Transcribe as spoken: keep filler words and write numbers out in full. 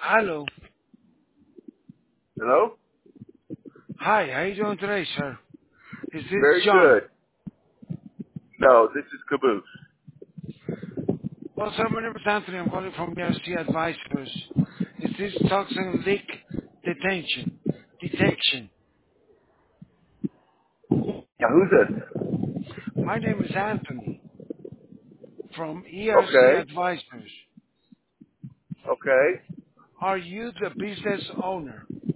Hello. Hello? Hi, how you doing today, sir? Is this Very John? good. No, this is Caboose. Well, sir, my name is Anthony. I'm calling from E R C Advisors. Is this toxin leak detention? Detection. Yeah, who's this? My name is Anthony from E R C Okay. Advisors. Okay. Are you the business owner?